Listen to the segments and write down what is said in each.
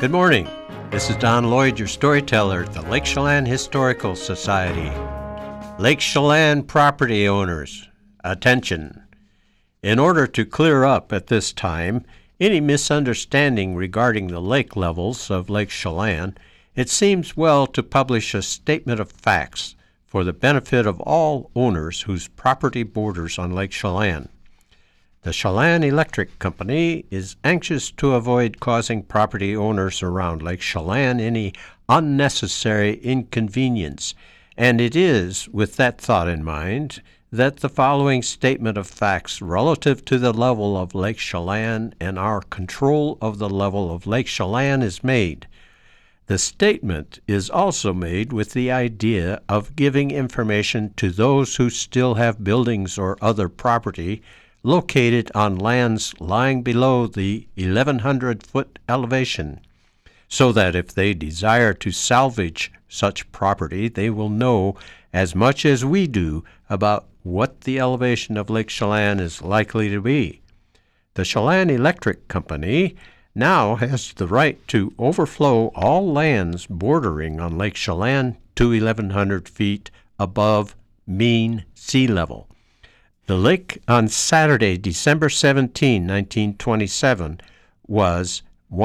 Good morning. This is Don Lloyd, your storyteller at the Lake Chelan Historical Society. Lake Chelan property owners, attention. In order to clear up at this time any misunderstanding regarding the lake levels of Lake Chelan, it seems well to publish a statement of facts for the benefit of all owners whose property borders on Lake Chelan. The Chelan Electric Company is anxious to avoid causing property owners around Lake Chelan any unnecessary inconvenience, and it is with that thought in mind that the following statement of facts relative to the level of Lake Chelan and our control of the level of Lake Chelan is made. The statement is also made with the idea of giving information to those who still have buildings or other property located on lands lying below the 1,100-foot elevation, so that if they desire to salvage such property, they will know as much as we do about what the elevation of Lake Chelan is likely to be. The Chelan Electric Company now has the right to overflow all lands bordering on Lake Chelan to 1,100 feet above mean sea level. The lake on Saturday, December 17, 1927, was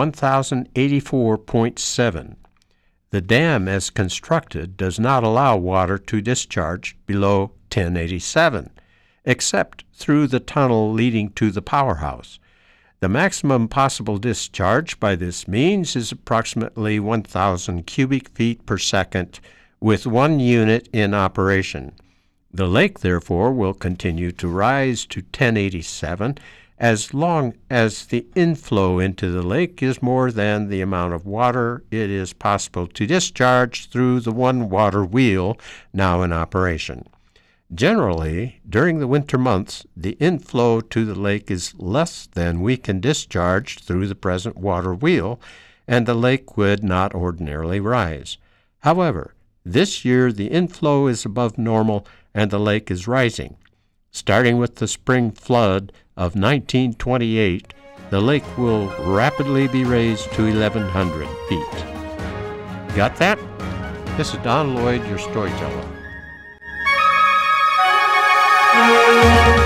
1,084.7. The dam as constructed does not allow water to discharge below 1,087, except through the tunnel leading to the powerhouse. The maximum possible discharge by this means is approximately 1,000 cubic feet per second, with one unit in operation. The lake, therefore, will continue to rise to 1,087 as long as the inflow into the lake is more than the amount of water it is possible to discharge through the one water wheel now in operation. Generally, during the winter months, the inflow to the lake is less than we can discharge through the present water wheel, and the lake would not ordinarily rise. However, this year the inflow is above normal and the lake is rising. Starting with the spring flood of 1928, the lake will rapidly be raised to 1,100 feet. Got that? This is Don Lloyd, your storyteller.